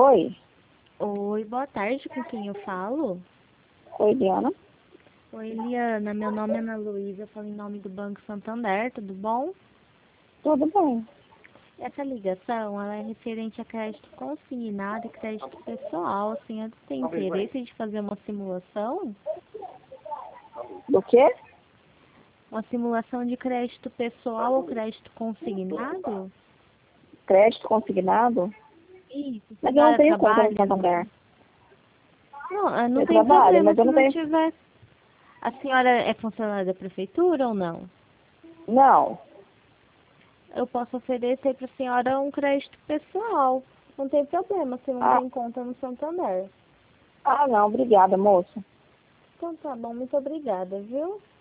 Oi. Oi, boa tarde, com quem eu falo? Oi, Diana. Oi, Eliana, meu nome é Ana Luísa, eu falo em nome do Banco Santander, tudo bom? Tudo bem. Essa ligação, ela é referente a crédito consignado e crédito pessoal, a senhora tem interesse de fazer uma simulação? Do quê? Uma simulação de crédito pessoal ou crédito consignado? Crédito consignado? Isso, a Mas eu não senhora tenho conta no trabalha? Santander. Não Eu tem trabalho, problema mas eu se não não tenho... tiver. A senhora é funcionária da prefeitura ou não? Não. Eu posso oferecer para a senhora um crédito pessoal. Não tem problema, se não Ah, tem conta no Santander. não. Obrigada, moça. Então tá bom, muito obrigada, viu?